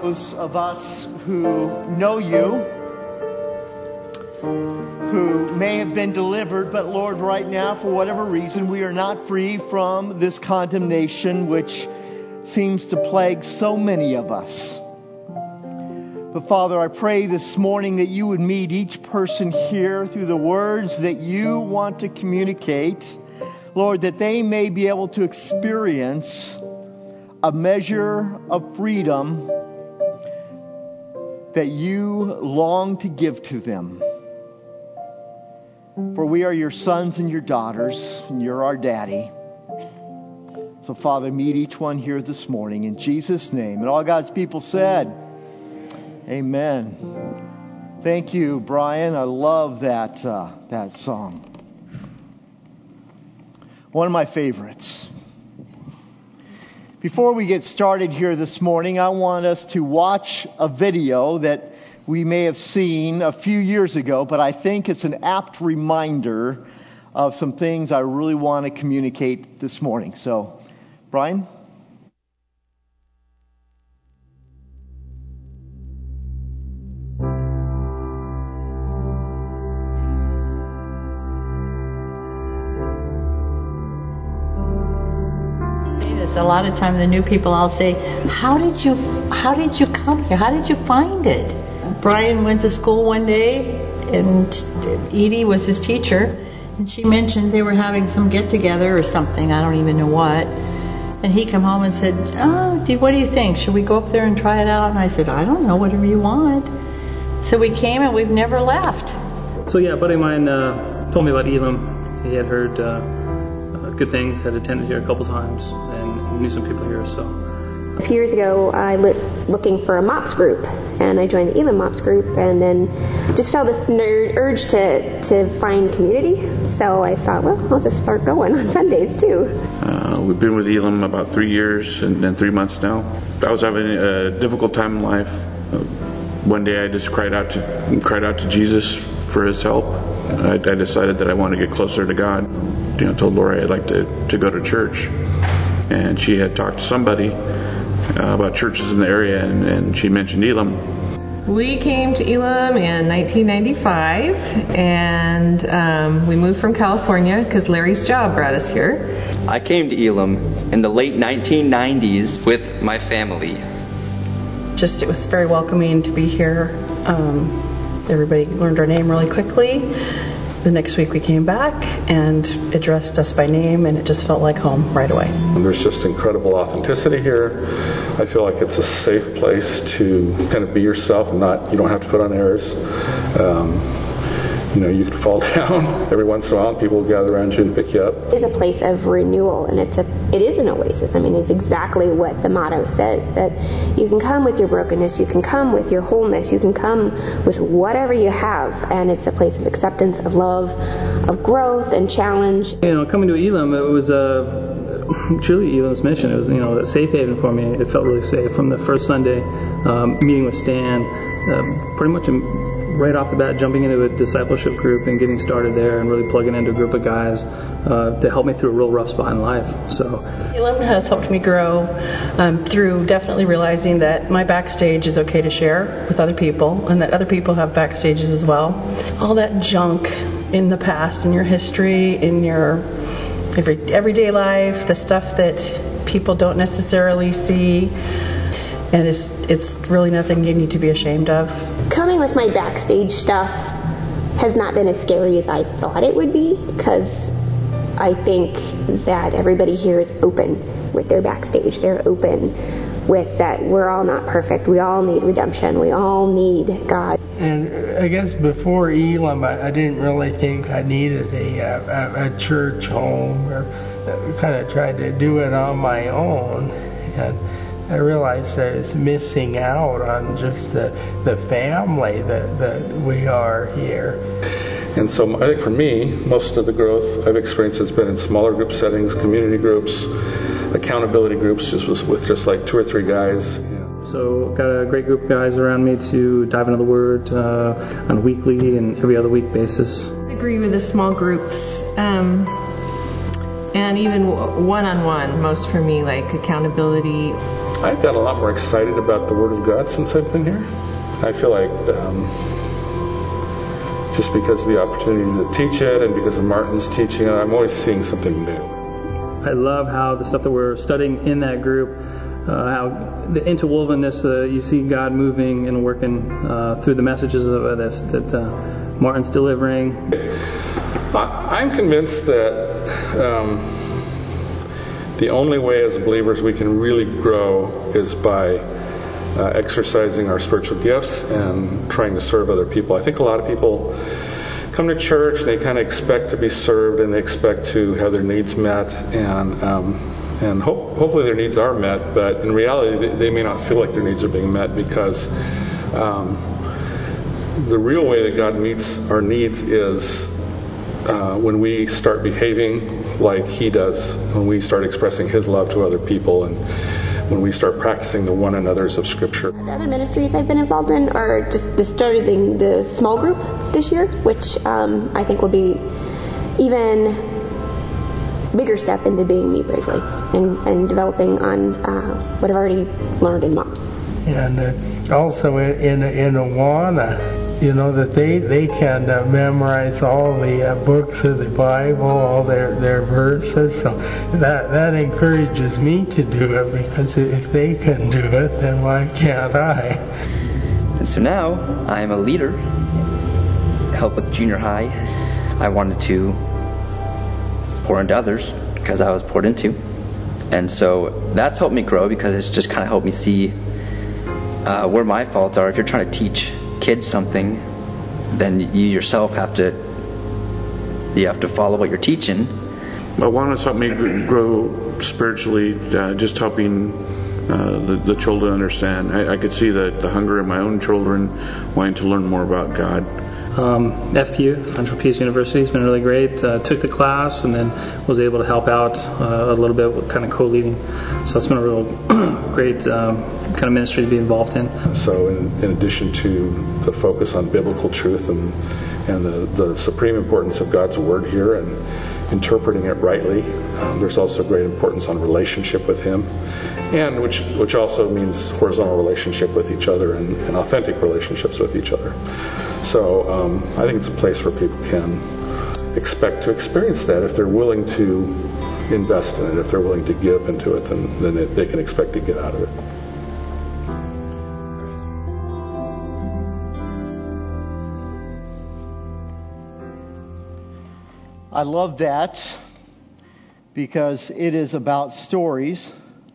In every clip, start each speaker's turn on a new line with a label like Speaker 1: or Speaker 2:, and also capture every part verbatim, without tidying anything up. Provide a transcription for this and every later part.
Speaker 1: Those of us who know you, who may have been delivered, but Lord, right now, for whatever reason, we are not free from this condemnation which seems to plague so many of us. But Father, I pray this morning that you would meet each person here through the words that you want to communicate. Lord, that they may be able to experience a measure of freedom that you long to give to them. For we are your sons and your daughters, and you're our daddy. So, Father, meet each one here this morning in Jesus' name. And all God's people said, amen. Thank you, Brian. I love that uh, that song. One of my favorites. Before we get started here this morning, I want us to watch a video that we may have seen a few years ago, but I think it's an apt reminder of some things I really want to communicate this morning. So, Brian?
Speaker 2: A lot of time the new people, I'll say, how did you how did you come here? How did you find it? Brian went to school one day and Edie was his teacher, and she mentioned they were having some get together or something, I don't even know what, and he came home and said, oh, what do you think? Should we go up there and try it out? And I said, I don't know, whatever you want. So we came and we've never left.
Speaker 3: So yeah, a buddy of mine uh, told me about Elam. He had heard uh, uh, good things, had attended here a couple times, and knew some people here. So
Speaker 4: a few years ago, I was looking for a MOPS group, and I joined the Elam MOPS group, and then just felt this ner- urge to, to find community. So I thought, well, I'll just start going on Sundays too.
Speaker 5: Uh, we've been with Elam about three years and, and three months now. I was having a difficult time in life. Uh, one day I just cried out to cried out to Jesus for his help. I, I decided that I wanted to get closer to God. You know, I told Lori I'd like to, to go to church. And she had talked to somebody uh, about churches in the area, and, and she mentioned Elam.
Speaker 6: We came to Elam in nineteen ninety-five, and um, we moved from California because Larry's job brought us here.
Speaker 7: I came to Elam in the late nineteen nineties with my family.
Speaker 8: Just it was very welcoming to be here. Um, everybody learned our name really quickly. The next week we came back and addressed us by name, and it just felt like home right away.
Speaker 9: And there's just incredible authenticity here. I feel like it's a safe place to kind of be yourself and not, you don't have to put on airs. Um, you know, you can fall down every once in a while and people will gather around you and pick you up.
Speaker 4: It is a place of renewal, and it's a it is an oasis. I mean, it's exactly what the motto says, that you can come with your brokenness, you can come with your wholeness, you can come with whatever you have, and it's a place of acceptance, of love, of growth and challenge.
Speaker 3: You know, coming to Elam, it was a uh, truly Elam's mission. It was, you know, a safe haven for me. It felt really safe from the first Sunday um, meeting with Stan. Uh, pretty much right off the bat, jumping into a discipleship group and getting started there and really plugging into a group of guys uh, to help me through a real rough spot in life. So
Speaker 8: Elam has helped me grow um, through definitely realizing that my backstage is okay to share with other people, and that other people have backstages as well. All that junk in the past, in your history, in your every, everyday life, the stuff that people don't necessarily see, and it's it's really nothing you need to be ashamed of.
Speaker 4: Coming with my backstage stuff has not been as scary as I thought it would be, because I think that everybody here is open with their backstage. They're open with that we're all not perfect. We all need redemption. We all need God.
Speaker 10: And I guess before Elam, I, I didn't really think I needed a, a, a church home, or kind of tried to do it on my own. And I realized that it's missing out on just the the family that, that we are here.
Speaker 9: And so I think for me, most of the growth I've experienced has been in smaller group settings, community groups, accountability groups, just with, with just like two or three guys.
Speaker 3: So got a great group of guys around me to dive into the Word uh, on a weekly and every other week basis.
Speaker 6: I agree with the small groups. Um, and even one-on-one, most for me, like accountability.
Speaker 9: I've gotten a lot more excited about the Word of God since I've been here. I feel like um, just because of the opportunity to teach it and because of Martin's teaching it, I'm always seeing something new.
Speaker 3: I love how the stuff that we're studying in that group, uh, how the interwovenness, uh, you see God moving and working uh, through the messages of this that uh, Martin's delivering.
Speaker 9: I'm convinced that um, the only way as believers we can really grow is by uh, exercising our spiritual gifts and trying to serve other people. I think a lot of people come to church and they kind of expect to be served and they expect to have their needs met, and um, and hope, hopefully their needs are met, but in reality they, they may not feel like their needs are being met because um, the real way that God meets our needs is uh, when we start behaving like He does, when we start expressing His love to other people, and when we start practicing the one another's of Scripture.
Speaker 4: The other ministries I've been involved in are just the starting the small group this year, which um, I think will be even bigger step into being me bravely and, and developing on uh, what I've already learned in MOPS.
Speaker 10: And uh, also in in, in Awana, you know, that they they can uh, memorize all the uh, books of the Bible, all their their verses. So that that encourages me to do it, because if they can do it, then why can't I?
Speaker 7: And so now I'm a leader, help with junior high. I wanted to pour into others because I was poured into, and so that's helped me grow, because it's just kind of helped me see uh, where my faults are. If you're trying to teach kids something, then you yourself have to you have to follow what you're teaching.
Speaker 5: Well, Awana's helped me grow spiritually, uh, just helping uh, the, the children understand. I, I could see the, the hunger in my own children wanting to learn more about God.
Speaker 3: Um, F P U, Central Peace University, has been really great. Uh, took the class and then was able to help out uh, a little bit with kind of co-leading. So it's been a real great um, kind of ministry to be involved in.
Speaker 9: So in, in addition to the focus on biblical truth and and the, the supreme importance of God's Word here and interpreting it rightly, um, there's also great importance on relationship with Him, and which which also means horizontal relationship with each other and, and authentic relationships with each other. So um, I think it's a place where people can expect to experience that if they're willing to invest in it, if they're willing to give into it, then, then they, they can expect to get out of it.
Speaker 1: I love that, because it is about stories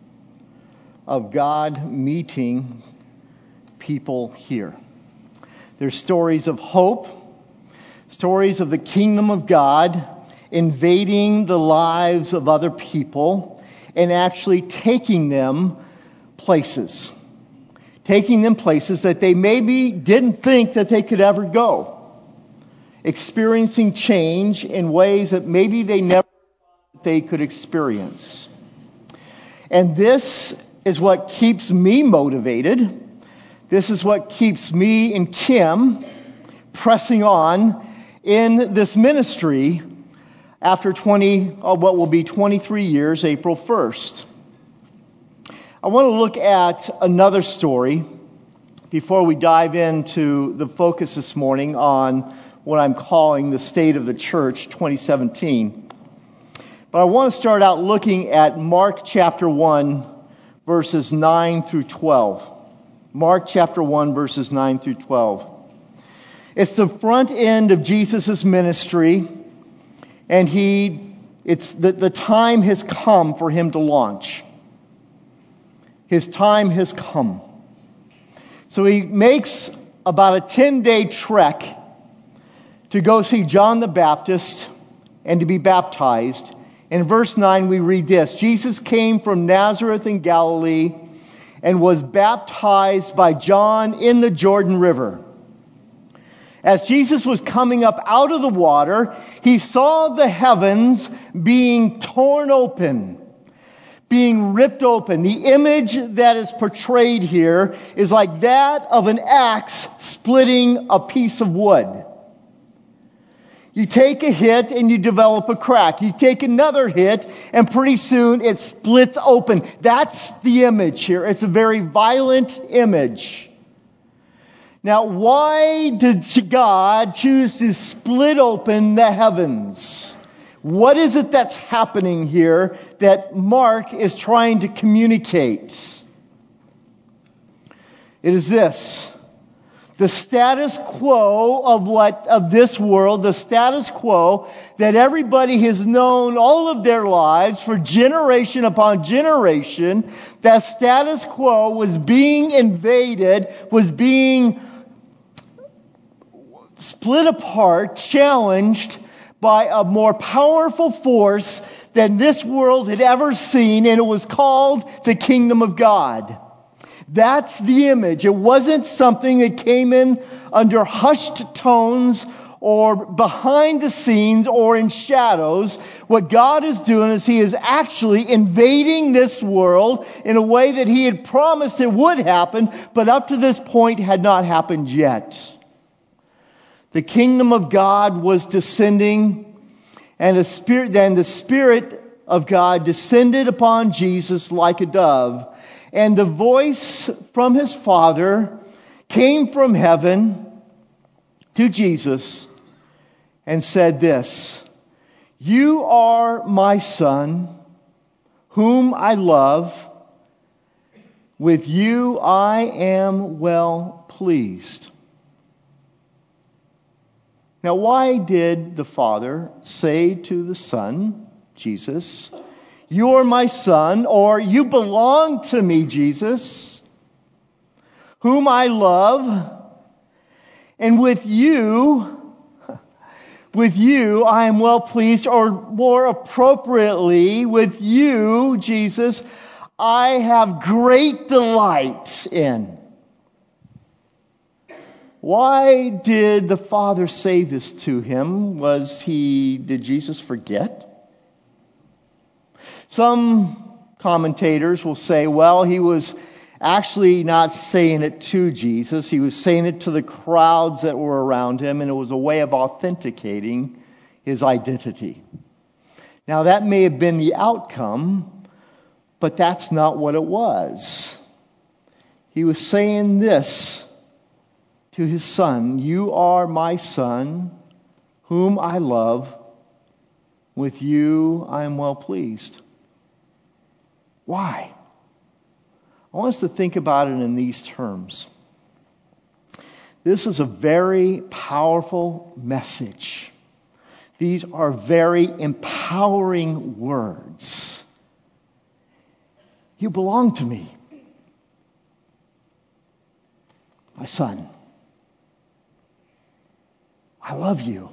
Speaker 1: of God meeting people here. There's stories of hope, stories of the kingdom of God invading the lives of other people and actually taking them places. Taking them places that they maybe didn't think that they could ever go. Experiencing change in ways that maybe they never thought they could experience. And this is what keeps me motivated. This is what keeps me and Kim pressing on in this ministry after twenty, oh, what will be twenty-three years, April first. I want to look at another story before we dive into the focus this morning on what I'm calling the State of the Church twenty seventeen. But I want to start out looking at Mark chapter one, verses nine through twelve. Mark chapter one, verses nine through twelve. It's the front end of Jesus' ministry, and he, it's the, the time has come for him to launch. His time has come. So he makes about a ten-day trek to go see John the Baptist and to be baptized. In verse nine we read this: Jesus came from Nazareth in Galilee and was baptized by John in the Jordan River. As Jesus was coming up out of the water, he saw the heavens being torn open, being ripped open. The image that is portrayed here is like that of an axe splitting a piece of wood. You take a hit and you develop a crack. You take another hit and pretty soon it splits open. That's the image here. It's a very violent image. Now, why did God choose to split open the heavens? What is it that's happening here that Mark is trying to communicate? It is this. The status quo of what of this world, the status quo that everybody has known all of their lives for generation upon generation, that status quo was being invaded, was being split apart, challenged by a more powerful force than this world had ever seen, and it was called the kingdom of God. That's the image. It wasn't something that came in under hushed tones or behind the scenes or in shadows. What God is doing is He is actually invading this world in a way that He had promised it would happen, but up to this point had not happened yet. The kingdom of God was descending, and the Spirit, then the Spirit of God descended upon Jesus like a dove. And the voice from His Father came from heaven to Jesus and said this, "You are my Son, whom I love. With you I am well pleased." Now, why did the Father say to the Son, Jesus, "You are my Son," or "You belong to me, Jesus, whom I love, and with you, with you I am well pleased," or more appropriately, with you, Jesus, I have great delight in? Why did the Father say this to him? Was he, did Jesus forget? Some commentators will say, well, he was actually not saying it to Jesus. He was saying it to the crowds that were around him, and it was a way of authenticating his identity. Now, that may have been the outcome, but that's not what it was. He was saying this to his Son, "You are my Son, whom I love. With you I am well pleased." Why? I want us to think about it in these terms. This is a very powerful message. These are very empowering words. You belong to me, my Son. I love you.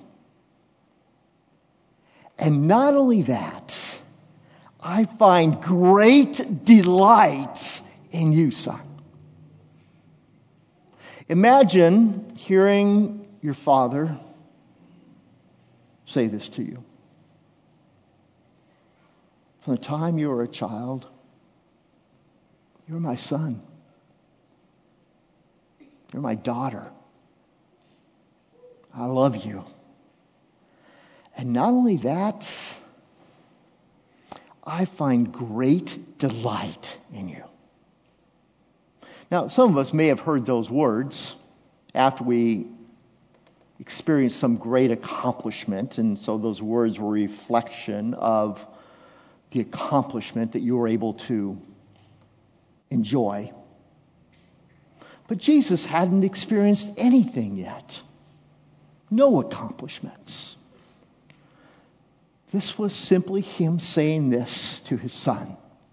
Speaker 1: And not only that, I find great delight in you, Son. Imagine hearing your Father say this to you. From the time you were a child, you're my son. You're my daughter. I love you. And not only that, I find great delight in you. Now, some of us may have heard those words after we experienced some great accomplishment, and so those words were a reflection of the accomplishment that you were able to enjoy. But Jesus hadn't experienced anything yet. No accomplishments. This was simply Him saying this to His Son.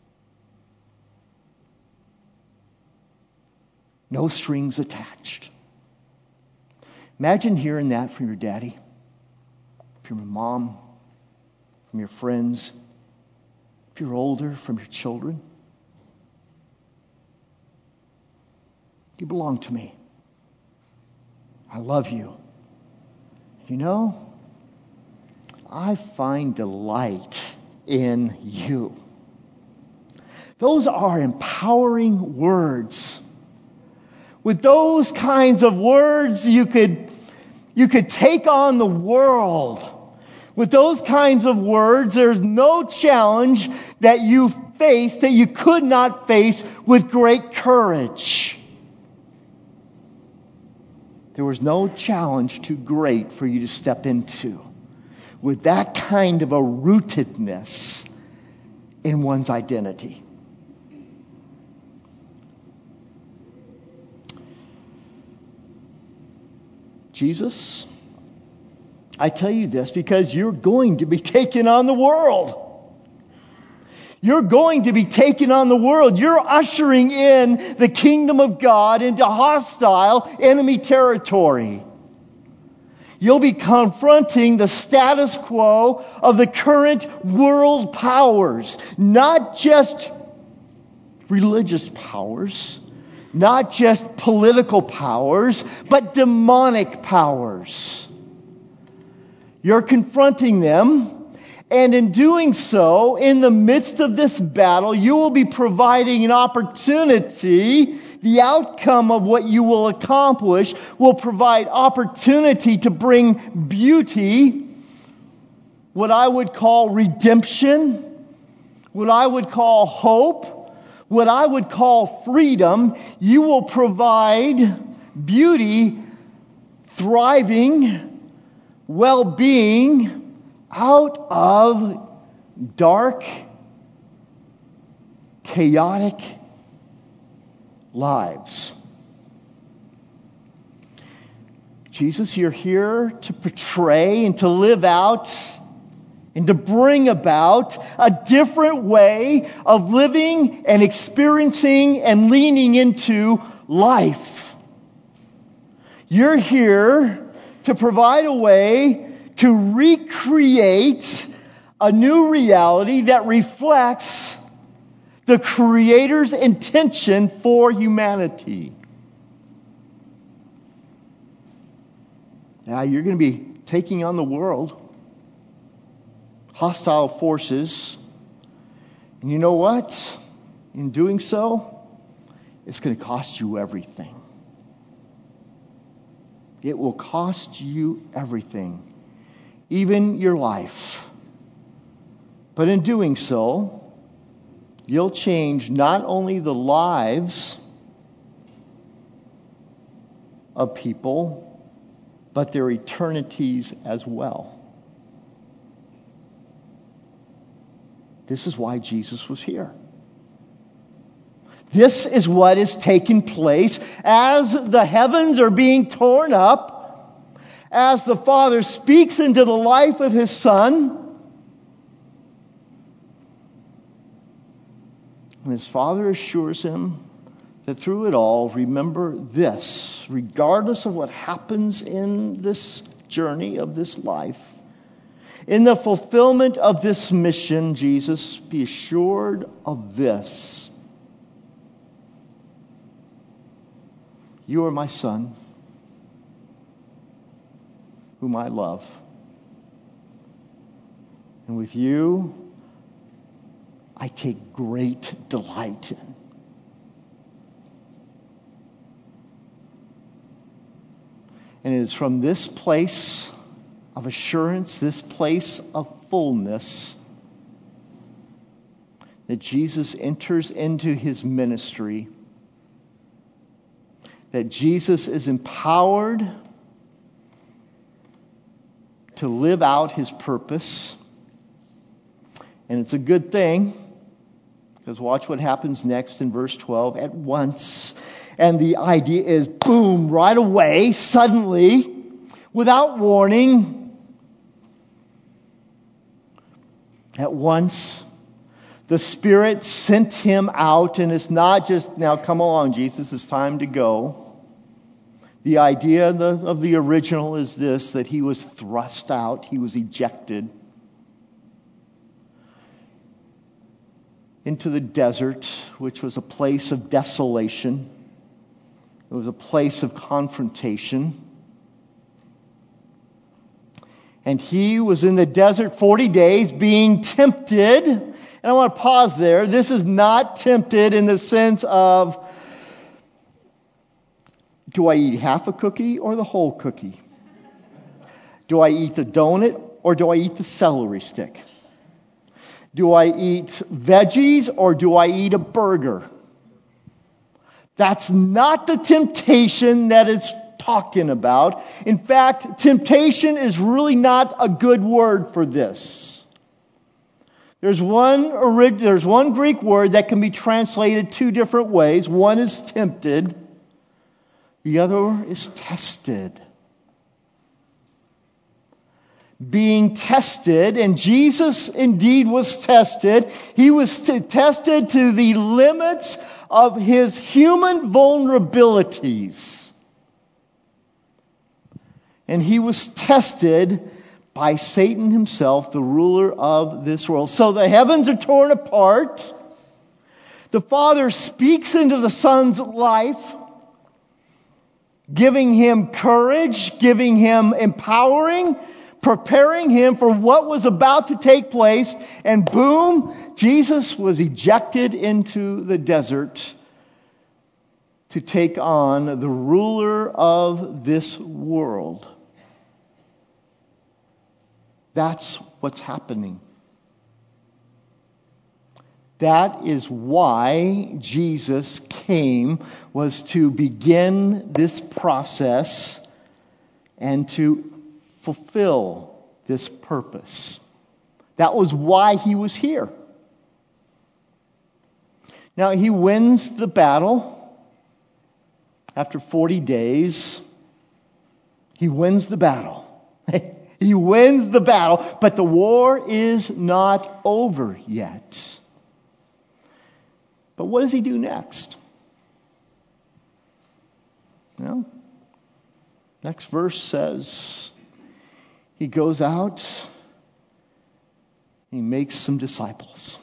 Speaker 1: No strings attached. Imagine hearing that from your daddy, from your mom, from your friends, if you're older, from your children. You belong to me. I love you. You know, I find delight in you. Those are empowering words. With those kinds of words, you could You could take on the world. With those kinds of words, there's no challenge that you face that you could not face with great courage. There was no challenge too great for you to step into with that kind of a rootedness in one's identity. Jesus, I tell you this because you're going to be taking on the world. You're going to be taking on the world. You're ushering in the kingdom of God into hostile enemy territory. You'll be confronting the status quo of the current world powers, not just religious powers, not just political powers, but demonic powers. You're confronting them, and in doing so, in the midst of this battle, you will be providing an opportunity. The outcome of what you will accomplish will provide opportunity to bring beauty, what I would call redemption, what I would call hope, what I would call freedom. You will provide beauty, thriving, well-being out of dark, chaotic lives. Jesus, you're here to portray and to live out and to bring about a different way of living and experiencing and leaning into life. You're here to provide a way to recreate a new reality that reflects the Creator's intention for humanity. Now you're going to be taking on the world, hostile forces, and you know what? In doing so, it's going to cost you everything. It will cost you everything, even your life. But in doing so, you'll change not only the lives of people, but their eternities as well. This is why Jesus was here. This is what is taking place as the heavens are being torn up, as the Father speaks into the life of His Son. And His Father assures Him that through it all, remember this, regardless of what happens in this journey of this life, in the fulfillment of this mission, Jesus, be assured of this. You are my Son, whom I love. And with you, I take great delight in. And it is from this place of assurance, this place of fullness, that Jesus enters into His ministry, that Jesus is empowered to live out His purpose. And it's a good thing, because watch what happens next in verse twelve. At once, and the idea is, boom, right away, suddenly, without warning, at once, the Spirit sent Him out. And it's not just, now come along, Jesus, it's time to go. The idea of the, of the original is this, that He was thrust out, He was ejected into the desert, which was a place of desolation. It was a place of confrontation. And He was in the desert forty days being tempted. And I want to pause there. This is not tempted in the sense of, do I eat half a cookie or the whole cookie? Do I eat the donut or do I eat the celery stick? Do I eat veggies or do I eat a burger? That's not the temptation that it's talking about. In fact, temptation is really not a good word for this. There's one orig- there's one Greek word that can be translated two different ways. One is tempted. The other is tested. Being tested, and Jesus indeed was tested. He was t- tested to the limits of his human vulnerabilities. And he was tested by Satan himself, the ruler of this world. So the heavens are torn apart. The Father speaks into the Son's life, giving him courage, giving him empowering, preparing him for what was about to take place. And boom, Jesus was ejected into the desert to take on the ruler of this world. That's what's happening. That is why Jesus came, was to begin this process and to fulfill this purpose. That was why he was here. Now he wins the battle after forty days. He wins the battle. He wins the battle, but the war is not over yet. But what does he do next? Well, next verse says he goes out, he makes some disciples.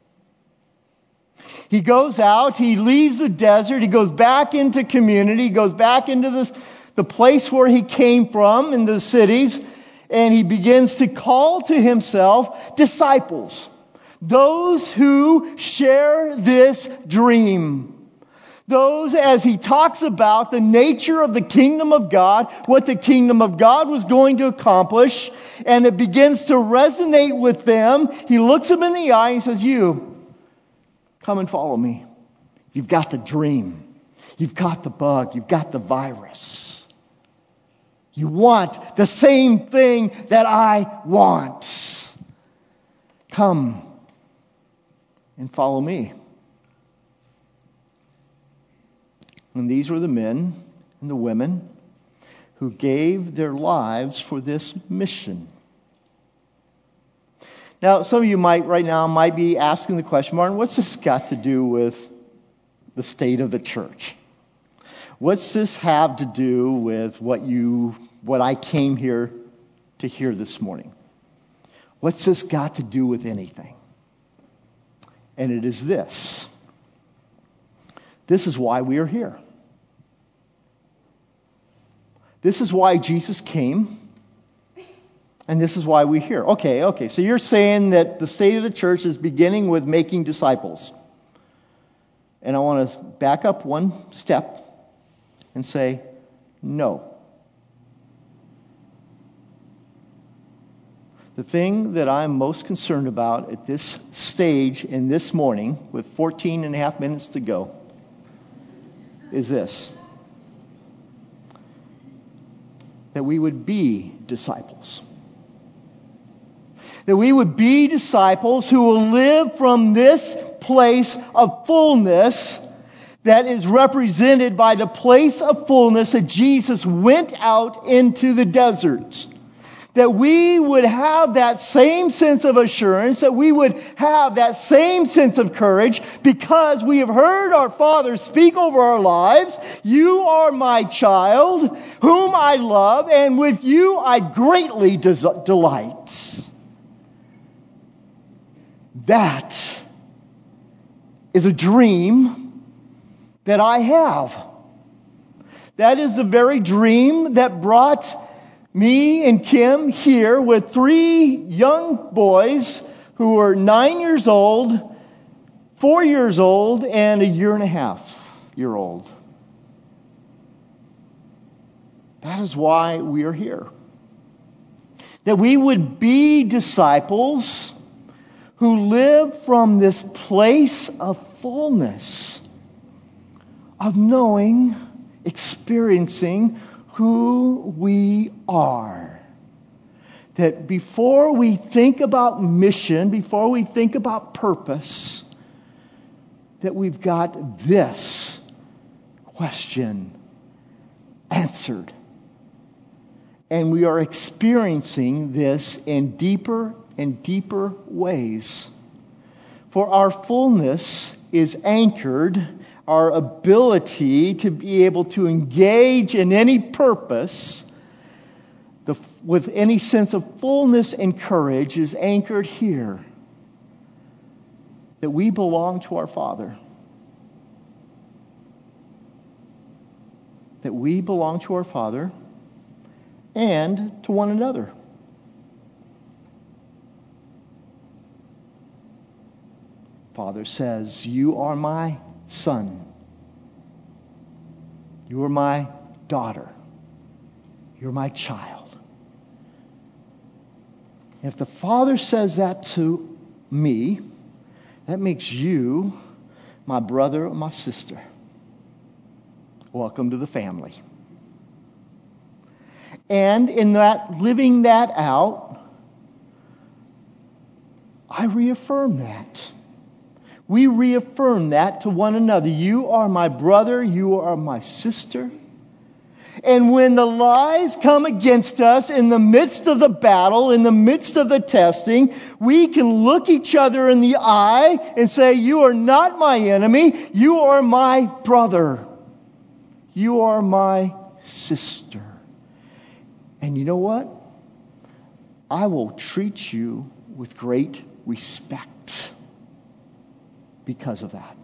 Speaker 1: He goes out, he leaves the desert, he goes back into community, he goes back into this, the place where he came from, in the cities, and he begins to call to himself disciples. Those who share this dream. Those, as he talks about the nature of the kingdom of God, what the kingdom of God was going to accomplish, and it begins to resonate with them, he looks them in the eye and says, you, come and follow me. You've got the dream. You've got the bug. You've got the virus. You want the same thing that I want. Come and follow me. And these were the men and the women who gave their lives for this mission. Now, some of you might right now might be asking the question, Martin, what's this got to do with the state of the church? What's this have to do with what you, what I came here to hear this morning? What's this got to do with anything? And it is this. This is why we are here. This is why Jesus came. And this is why we're here. Okay, okay. So you're saying that the state of the church is beginning with making disciples. And I want to back up one step and say, no. The thing that I'm most concerned about at this stage in this morning, with fourteen and a half minutes to go, is this. That we would be disciples. That we would be disciples who will live from this place of fullness that is represented by the place of fullness that Jesus went out into the desert. That we would have that same sense of assurance, that we would have that same sense of courage because we have heard our Father speak over our lives. You are my child, whom I love, and with you I greatly des- delight. That is a dream that I have. That is the very dream that brought me and Kim here with three young boys who were nine years old, four years old, and a year and a half year old. That is why we are here. That we would be disciples who live from this place of fullness, of knowing, experiencing who we are. That before we think about mission, before we think about purpose, that we've got this question answered. And we are experiencing this in deeper and deeper ways. For our fullness is anchored, our ability to be able to engage in any purpose the, with any sense of fullness and courage is anchored here. That we belong to our Father. That we belong to our Father and to one another. Father says, you are my son. You are my daughter. You're my child. If the Father says that to me, that makes you my brother or my sister. Welcome to the family. And in that, living that out, I reaffirm that. We reaffirm that to one another. You are my brother. You are my sister. And when the lies come against us in the midst of the battle, in the midst of the testing, we can look each other in the eye and say, you are not my enemy. You are my brother. You are my sister. And you know what? I will treat you with great respect because of that.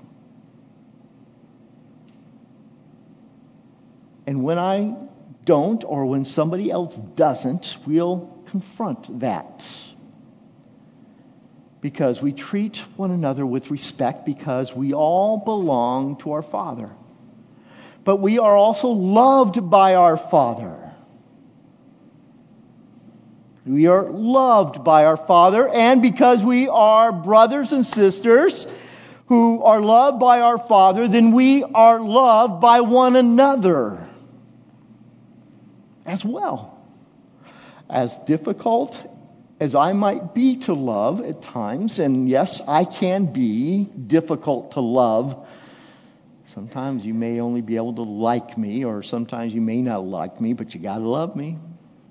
Speaker 1: And when I don't, or when somebody else doesn't, we'll confront that. Because we treat one another with respect because we all belong to our Father. But we are also loved by our Father. We are loved by our Father, and because we are brothers and sisters who are loved by our Father, then we are loved by one another as well. As difficult as I might be to love at times, and yes, I can be difficult to love. Sometimes you may only be able to like me, or sometimes you may not like me, but you got to love me.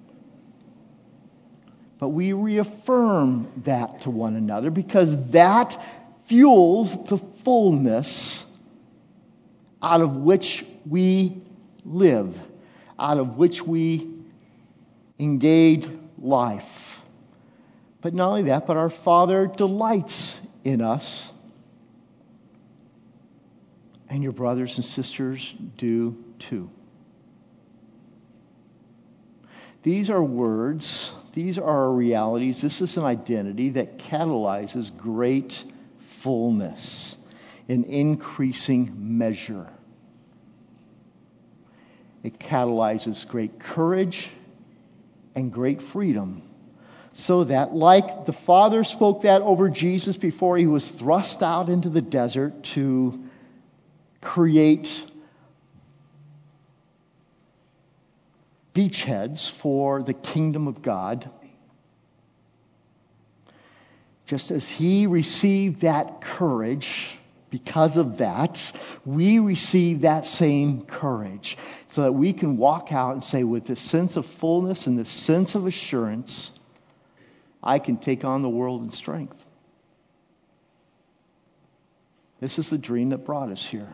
Speaker 1: But we reaffirm that to one another because that fuels the fullness out of which we live, out of which we engage life. But not only that, but our Father delights in us. And your brothers and sisters do too. These are words, these are realities, this is an identity that catalyzes great fullness in increasing measure. It catalyzes great courage and great freedom. So that, like the Father spoke that over Jesus before he was thrust out into the desert to create beachheads for the kingdom of God, just as he received that courage, because of that, we receive that same courage so that we can walk out and say with this sense of fullness and this sense of assurance, I can take on the world in strength. This is the dream that brought us here.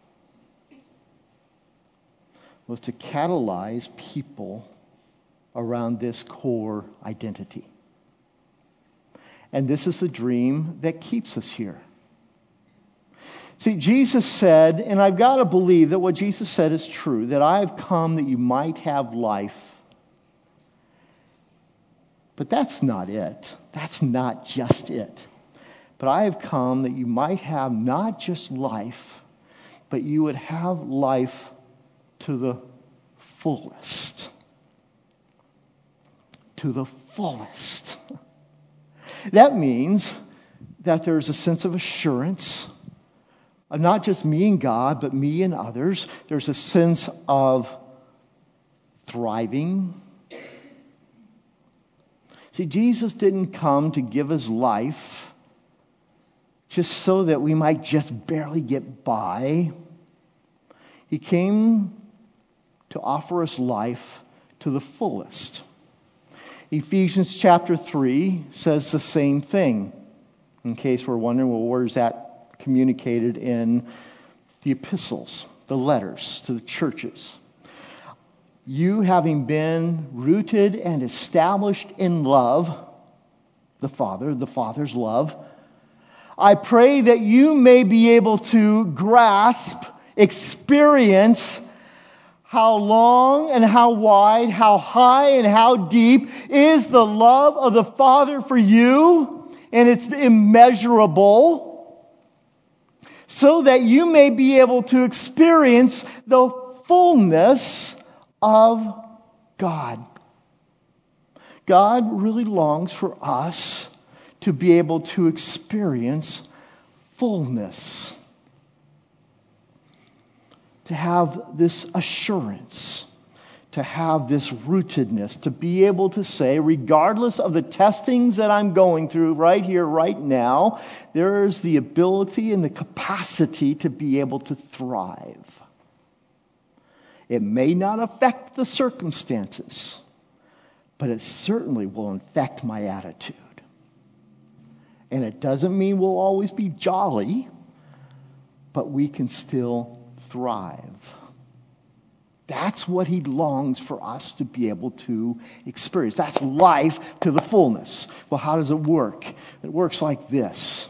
Speaker 1: Was to catalyze people around this core identity. And this is the dream that keeps us here. See, Jesus said, and I've got to believe that what Jesus said is true, that I have come that you might have life. But that's not it. That's not just it. But I have come that you might have not just life, but you would have life to the fullest. to the fullest. That means that there's a sense of assurance of not just me and God, but me and others. There's a sense of thriving. See, Jesus didn't come to give His life just so that we might just barely get by. He came to offer us life to the fullest. Ephesians chapter three says the same thing. In case we're wondering, well, where is that communicated in the epistles, the letters to the churches? You having been rooted and established in love, the Father, the Father's love, I pray that you may be able to grasp, experience how long and how wide, how high and how deep is the love of the Father for you, and it's immeasurable, so that you may be able to experience the fullness of God. God really longs for us to be able to experience fullness. To have this assurance. To have this rootedness. To be able to say, regardless of the testings that I'm going through right here, right now, there is the ability and the capacity to be able to thrive. It may not affect the circumstances, but it certainly will affect my attitude. And it doesn't mean we'll always be jolly, but we can still thrive. That's what He longs for us to be able to experience. That's life to the fullness. Well, how does it work? It works like this.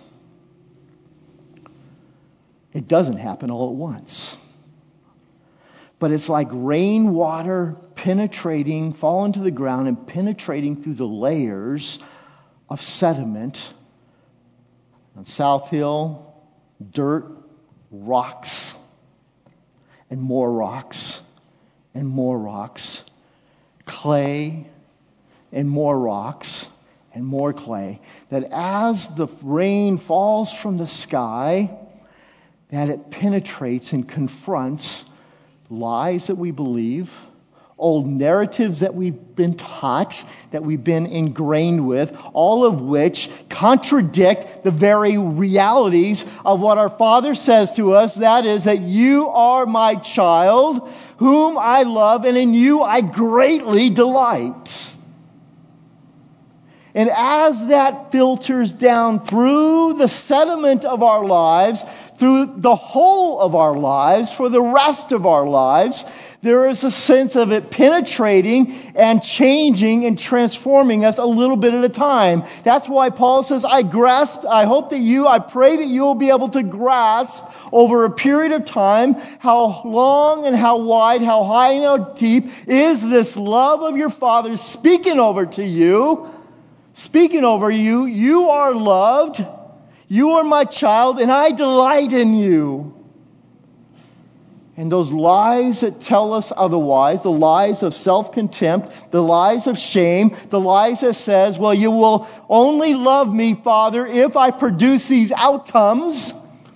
Speaker 1: It doesn't happen all at once. But it's like rainwater penetrating, falling to the ground and penetrating through the layers of sediment. On South Hill, dirt, rocks, and more rocks, and more rocks, clay, and more rocks, and more clay. That as the rain falls from the sky, that it penetrates and confronts lies that we believe, old narratives that we've been taught, that we've been ingrained with, all of which contradict the very realities of what our Father says to us. That is, that you are my child, whom I love, and in you I greatly delight. And as that filters down through the sediment of our lives, through the whole of our lives, for the rest of our lives, there is a sense of it penetrating and changing and transforming us a little bit at a time. That's why Paul says, I grasp, I hope that you, I pray that you will be able to grasp over a period of time how long and how wide, how high and how deep is this love of your Father speaking over to you, speaking over you. You are loved. You are my child, and I delight in you. And those lies that tell us otherwise, the lies of self-contempt, the lies of shame, the lies that says, well, you will only love me, Father, if I produce these outcomes.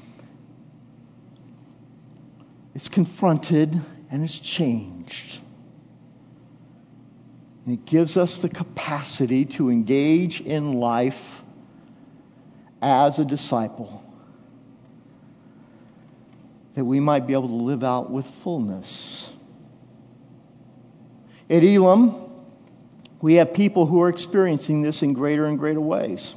Speaker 1: It's confronted and it's changed. And it gives us the capacity to engage in life as a disciple, that we might be able to live out with fullness. At Elam, we have people who are experiencing this in greater and greater ways.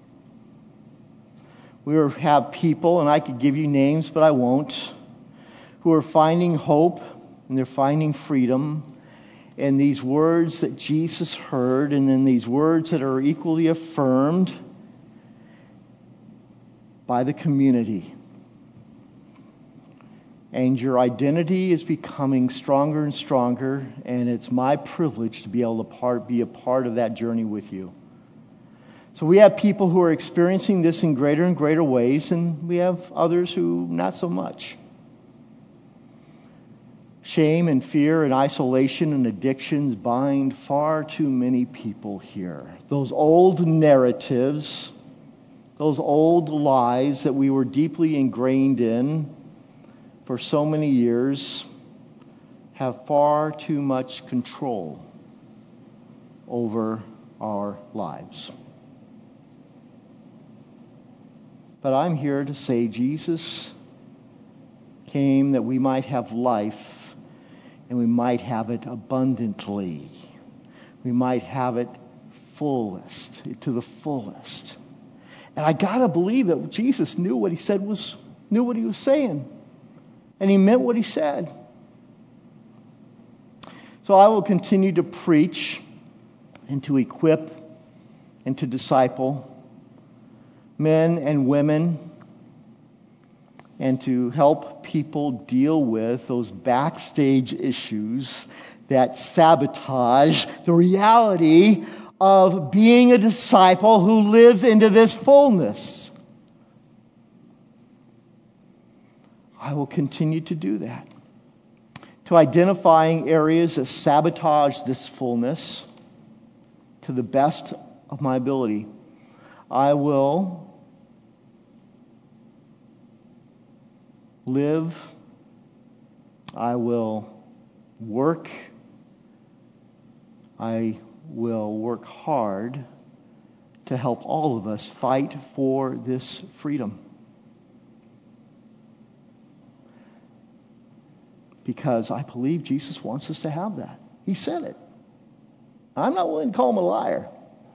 Speaker 1: We have people, and I could give you names, but I won't, who are finding hope and they're finding freedom in these words that Jesus heard, and in these words that are equally affirmed by the community. And your identity is becoming stronger and stronger, and it's my privilege to be able to part, be a part of that journey with you. So we have people who are experiencing this in greater and greater ways, and we have others who not so much. Shame and fear and isolation and addictions bind far too many people here. Those old narratives, those old lies that we were deeply ingrained in for so many years have far too much control over our lives. But I'm here to say Jesus came that we might have life, and we might have it abundantly. We might have it fullest, to the fullest. And I gotta believe that Jesus knew what he said was, knew what he was saying. And he meant what he said. So I will continue to preach and to equip and to disciple men and women, and to help people deal with those backstage issues that sabotage the reality of being a disciple who lives into this fullness. I will continue to do that. To identifying areas that sabotage this fullness to the best of my ability, I will live, I will work, I will work hard to help all of us fight for this freedom. Because I believe Jesus wants us to have that. He said it. I'm not willing to call him a liar.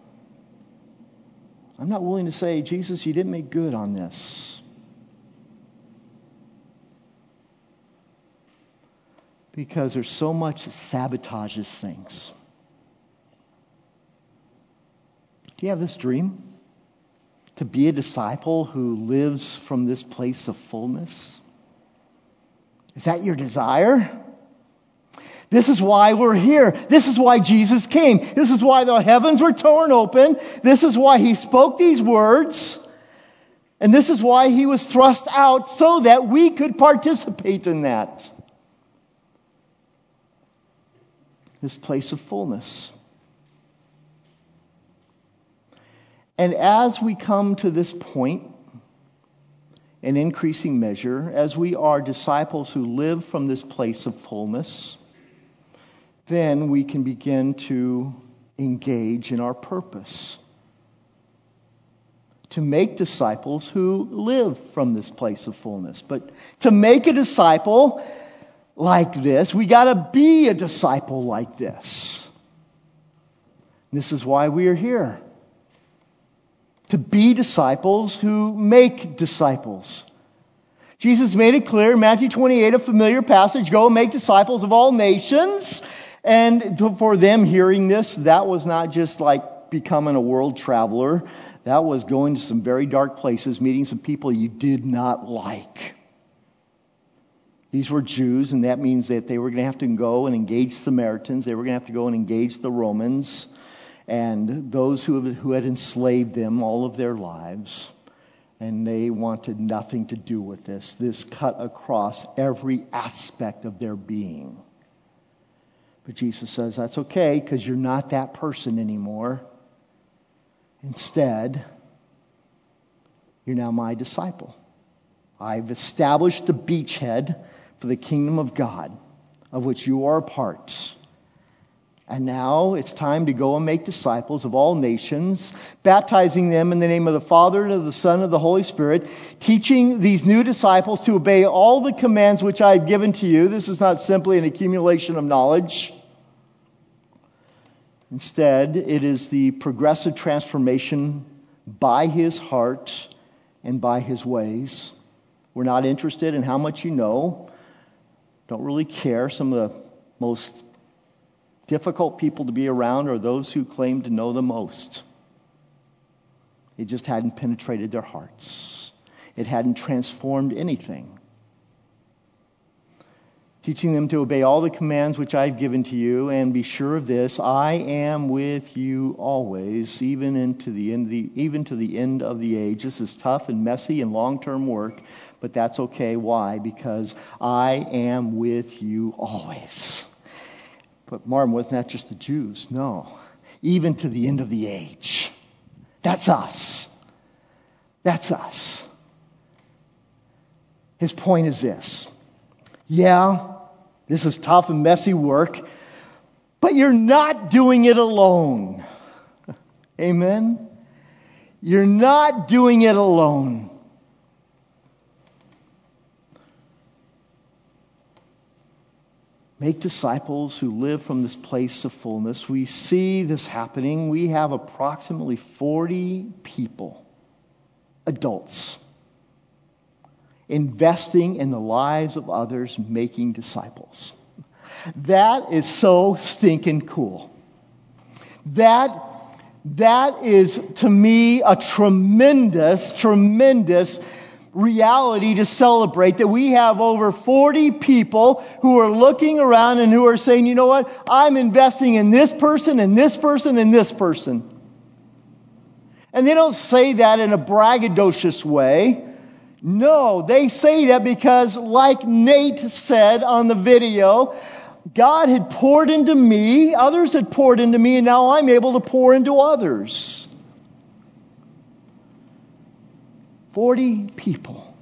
Speaker 1: I'm not willing to say, Jesus, you didn't make good on this. Because there's so much that sabotages things. Do you have this dream? To be a disciple who lives from this place of fullness? Is that your desire? This is why we're here. This is why Jesus came. This is why the heavens were torn open. This is why he spoke these words. And this is why he was thrust out, so that we could participate in that. This place of fullness. And as we come to this point, in increasing measure, as we are disciples who live from this place of fullness, then we can begin to engage in our purpose. To make disciples who live from this place of fullness. But to make a disciple like this, we got to be a disciple like this. This is why we are here. To be disciples who make disciples. Jesus made it clear in Matthew twenty-eight, a familiar passage, go and make disciples of all nations. And for them hearing this, that was not just like becoming a world traveler. That was going to some very dark places, meeting some people you did not like. These were Jews, and that means that they were going to have to go and engage Samaritans. They were going to have to go and engage the Romans and those who who had enslaved them all of their lives. And they wanted nothing to do with this. This cut across every aspect of their being. But Jesus says, that's okay, because you're not that person anymore. Instead, you're now my disciple. I've established the beachhead for the kingdom of God, of which you are a part. And now it's time to go and make disciples of all nations, baptizing them in the name of the Father, and of the Son, and of the Holy Spirit, teaching these new disciples to obey all the commands which I have given to you. This is not simply an accumulation of knowledge. Instead, it is the progressive transformation by His heart and by His ways. We're not interested in how much you know. Don't really care. Some of the most difficult people to be around are those who claim to know the most. It just hadn't penetrated their hearts. It hadn't transformed anything. teaching them to obey all the commands which I've given to you, and be sure of this, I am with you always, even into the end of the, even to the end of the age. This is tough and messy and long-term work, but that's okay. Why? Because I am with you always. But Martin, wasn't that just the Jews? No. Even to the end of the age. That's us. That's us. His point is this. Yeah, this is tough and messy work, but you're not doing it alone. Amen? You're not doing it alone. Make disciples who live from this place of fullness. We see this happening. We have approximately forty people, adults, investing in the lives of others, making disciples. That is so stinking cool. That, that is, to me, a tremendous, tremendous reality to celebrate, that we have over forty people who are looking around and who are saying, you know what, I'm investing in this person and this person and this person. And they don't say that in a braggadocious way. No, they say that because, like Nate said on the video, God had poured into me, others had poured into me, and now I'm able to pour into others. Forty people.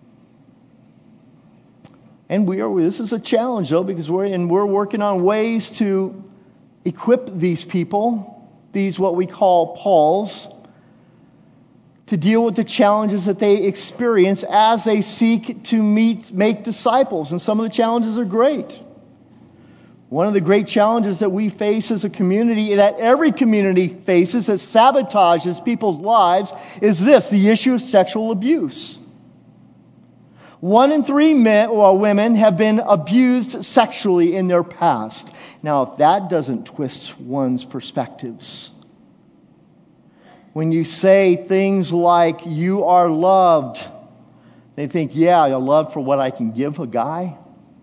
Speaker 1: And we are, this is a challenge though, because we're, and we're working on ways to equip these people, these what we call Pauls, to deal with the challenges that they experience as they seek to meet, make disciples. And some of the challenges are great. One of the great challenges that we face as a community, that every community faces, that sabotages people's lives, is this, the issue of sexual abuse. One in three men or women have been abused sexually in their past. Now, if that doesn't twist one's perspectives, when you say things like, you are loved, they think, yeah, you're loved for what I can give a guy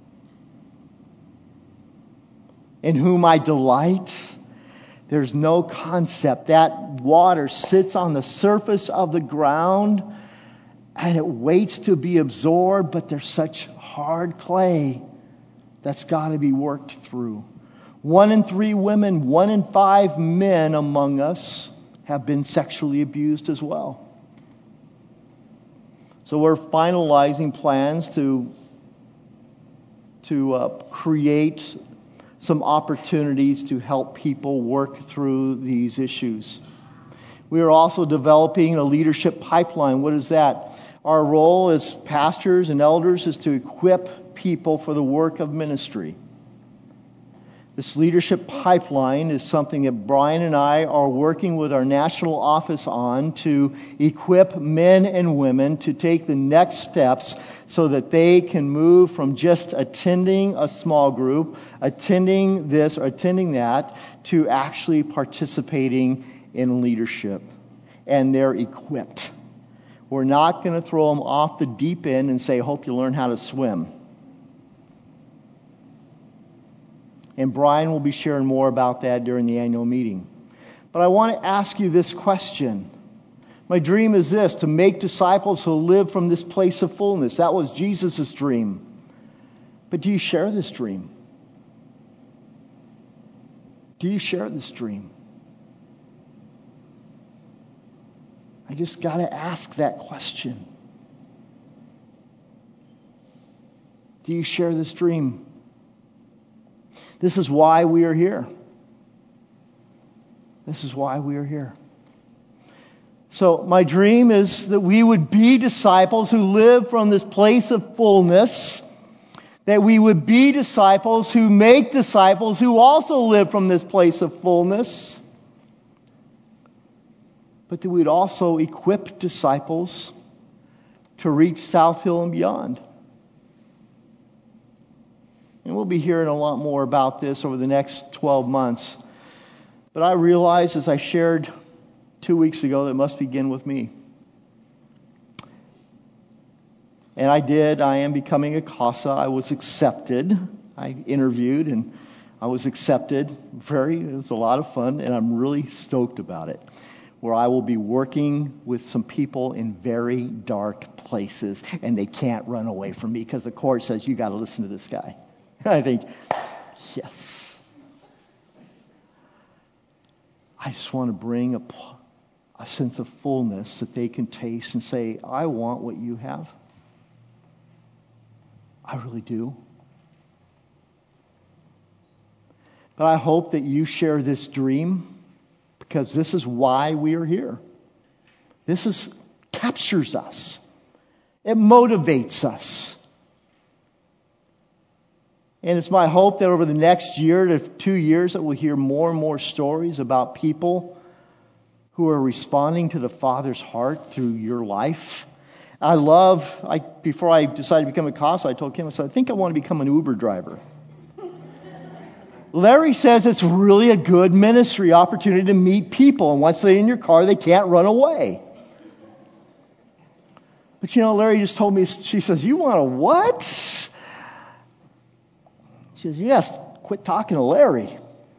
Speaker 1: in whom I delight. There's no concept. That water sits on the surface of the ground and it waits to be absorbed, but there's such hard clay that's got to be worked through. One in three women, one in five men among us have been sexually abused as well. So we're finalizing plans to, to uh, create some opportunities to help people work through these issues. We are also developing a leadership pipeline. What is that? Our role as pastors and elders is to equip people for the work of ministry. This leadership pipeline is something that Brian and I are working with our national office on to equip men and women to take the next steps so that they can move from just attending a small group, attending this or attending that, to actually participating in leadership. And they're equipped. We're not going to throw them off the deep end and say, hope you learn how to swim. And Brian will be sharing more about that during the annual meeting. But I want to ask you this question. My dream is this, to make disciples who live from this place of fullness. That was Jesus' dream. But do you share this dream? Do you share this dream? I just got to ask that question. Do you share this dream? This is why we are here. This is why we are here. So my dream is that we would be disciples who live from this place of fullness. That we would be disciples who make disciples who also live from this place of fullness. But that we'd also equip disciples to reach South Hill and beyond. And we'll be hearing a lot more about this over the next twelve months. But I realized, as I shared two weeks ago, that it must begin with me. And I did. I am becoming a CASA. I was accepted. I interviewed and I was accepted. Very, it was a lot of fun, and I'm really stoked about it. Where I will be working with some people in very dark places, and they can't run away from me because the court says, you got to listen to this guy. And I think, yes. I just want to bring a, a sense of fullness that they can taste and say, I want what you have. I really do. But I hope that you share this dream, because this is why we are here. This is captures us. It motivates us. And it's my hope that over the next year to two years that we'll hear more and more stories about people who are responding to the Father's heart through your life. I love, I, before I decided to become a CASA, I told Kim, I said, I think I want to become an Uber driver. Larry says it's really a good ministry opportunity to meet people. And once they're in your car, they can't run away. But you know, Larry just told me, she says, you want a what? She says, yes, quit talking to Larry.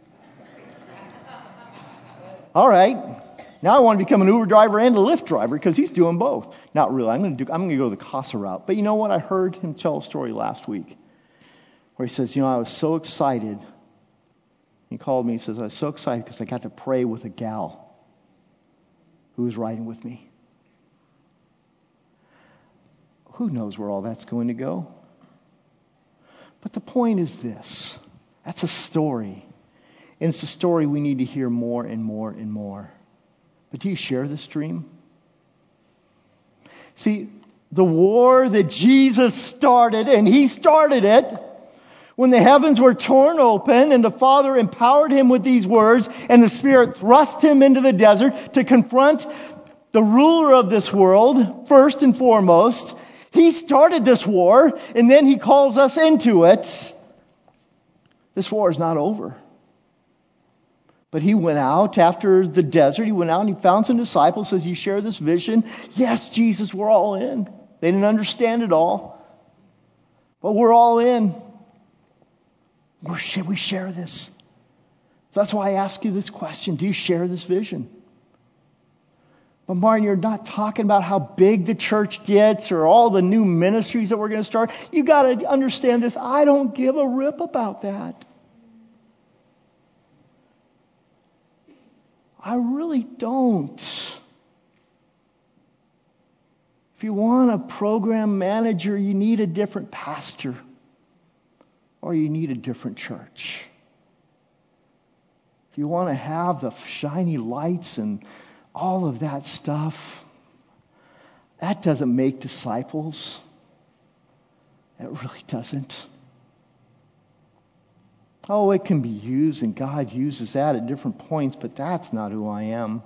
Speaker 1: All right. Now I want to become an Uber driver and a Lyft driver because he's doing both. Not really. I'm going to do, I'm going to go the CASA route. But you know what? I heard him tell a story last week where he says, you know, I was so excited. He called me and says, I was so excited because I got to pray with a gal who was riding with me. Who knows where all that's going to go? But the point is this. That's a story. And it's a story we need to hear more and more and more. But do you share this dream? See, the war that Jesus started, and He started it, when the heavens were torn open and the Father empowered Him with these words and the Spirit thrust Him into the desert to confront the ruler of this world, first and foremost. He started this war, and then He calls us into it. This war is not over. But He went out after the desert. He went out and He found some disciples. Says, you share this vision? Yes, Jesus, we're all in. They didn't understand it all. But we're all in. Or should we share this? So that's why I ask you this question. Do you share this vision? But Martin, you're not talking about how big the church gets or all the new ministries that we're going to start. You got to understand this. I don't give a rip about that. I really don't. If you want a program manager, you need a different pastor. Or you need a different church. If you want to have the shiny lights and all of that stuff, that doesn't make disciples. It really doesn't. Oh, it can be used, and God uses that at different points, but that's not who I am.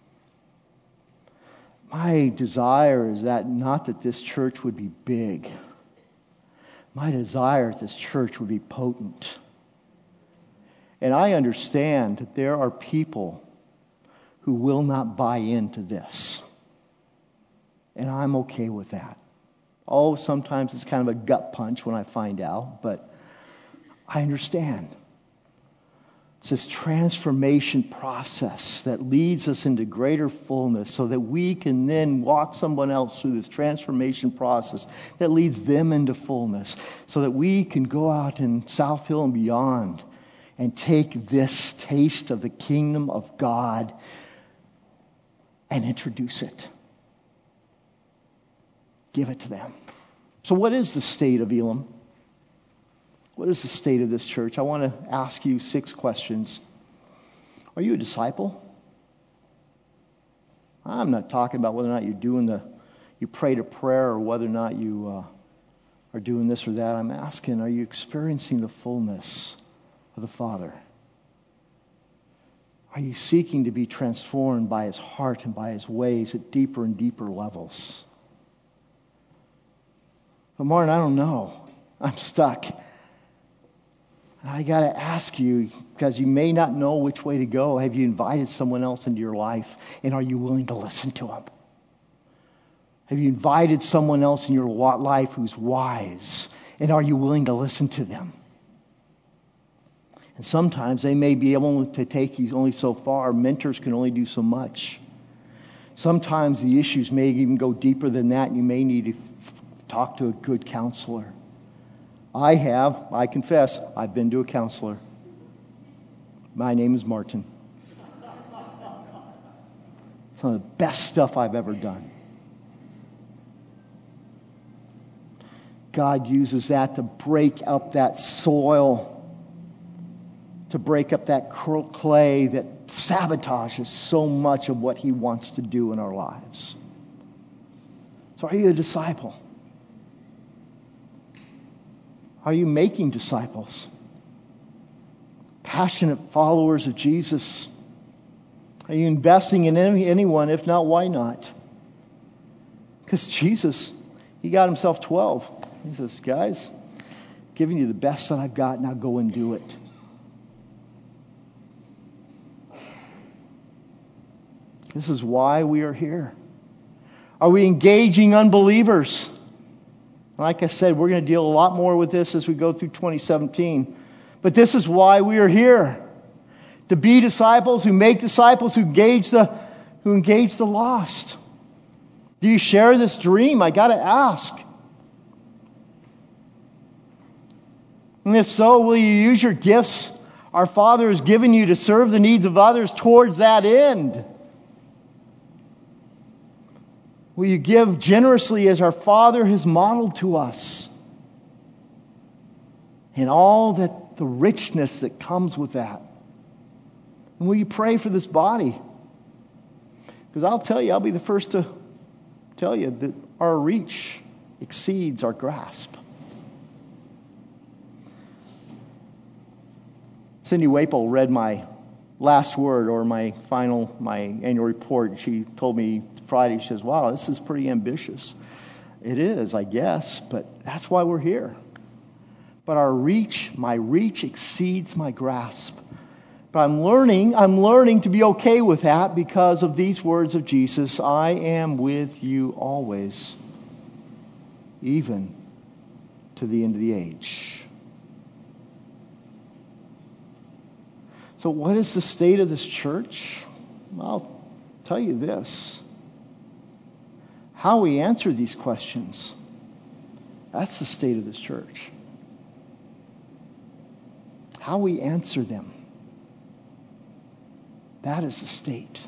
Speaker 1: My desire is that not that this church would be big. My desire that this church would be potent. And I understand that there are people who will not buy into this. And I'm okay with that. Oh, sometimes it's kind of a gut punch when I find out, but I understand. It's this transformation process that leads us into greater fullness so that we can then walk someone else through this transformation process that leads them into fullness so that we can go out in South Hill and beyond and take this taste of the kingdom of God and introduce it. Give it to them. So what is the state of Elam? What is the state of this church? I want to ask you six questions. Are you a disciple? I'm not talking about whether or not you're doing the, you prayed a prayer or whether or not you uh, are doing this or that. I'm asking, are you experiencing the fullness of the Father? Are you seeking to be transformed by His heart and by His ways at deeper and deeper levels? But Martin, I don't know. I'm stuck. I got to ask you, because you may not know which way to go. Have you invited someone else into your life? And are you willing to listen to them? Have you invited someone else in your life who's wise? And are you willing to listen to them? And sometimes they may be able to take you only so far. Mentors can only do so much. Sometimes the issues may even go deeper than that, and you may need to talk to a good counselor. I have, I confess, I've been to a counselor. My name is Martin. Some of the best stuff I've ever done. God uses that to break up that soil, to break up that clay that sabotages so much of what He wants to do in our lives. So are you a disciple? Are you making disciples? Passionate followers of Jesus? Are you investing in any, anyone? If not, why not? Because Jesus, He got Himself twelve. He says, guys, I'm giving you the best that I've got, now go and do it. This is why we are here. Are we engaging unbelievers? Like I said, we're going to deal a lot more with this as we go through twenty seventeen. But this is why we are here. To be disciples who make disciples who engage the, who engage the lost. Do you share this dream? I got to ask. And if so, will you use your gifts our Father has given you to serve the needs of others towards that end? Will you give generously as our Father has modeled to us? And all that the richness that comes with that. And will you pray for this body? Because I'll tell you, I'll be the first to tell you that our reach exceeds our grasp. Cindy Waple read my last word or my final, my annual report. She told me Friday, she says, wow, this is pretty ambitious. It is, I guess, but that's why we're here. But our reach, my reach exceeds my grasp. But I'm learning, I'm learning to be okay with that because of these words of Jesus. I am with you always, even to the end of the age. So what is the state of this church? Well, I'll tell you this. How we answer these questions, that's the state of this church. How we answer them, that is the state.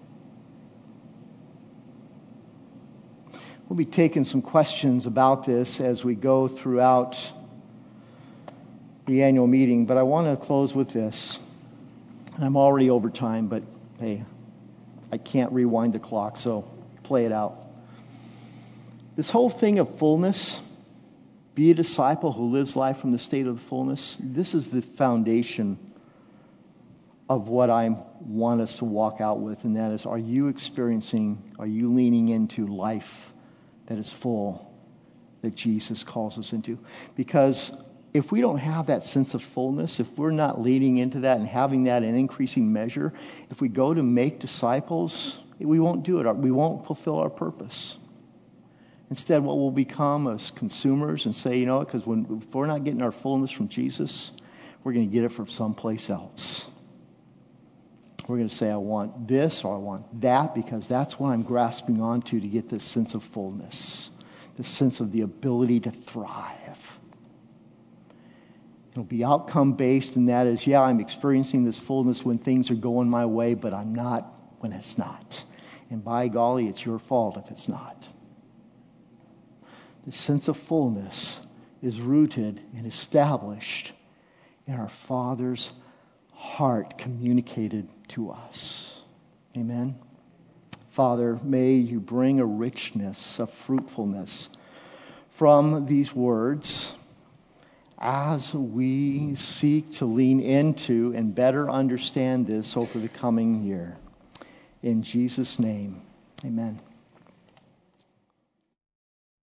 Speaker 1: We'll be taking some questions about this as we go throughout the annual meeting, but I want to close with this. I'm already over time, but hey, I can't rewind the clock, so play it out. This whole thing of fullness, be a disciple who lives life from the state of fullness, this is the foundation of what I want us to walk out with, and that is, are you experiencing, are you leaning into life that is full, that Jesus calls us into? Because if we don't have that sense of fullness, if we're not leading into that and having that in increasing measure, if we go to make disciples, we won't do it. We won't fulfill our purpose. Instead, what we'll become as consumers and say, you know, because when if we're not getting our fullness from Jesus, we're going to get it from someplace else. We're going to say, I want this or I want that because that's what I'm grasping onto to get this sense of fullness, this sense of the ability to thrive. It'll be outcome-based, and that is, yeah, I'm experiencing this fullness when things are going my way, but I'm not when it's not. And by golly, it's your fault if it's not. The sense of fullness is rooted and established in our Father's heart communicated to us. Amen? Father, may you bring a richness, a fruitfulness from these words as we seek to lean into and better understand this over the coming year. In Jesus' name, amen.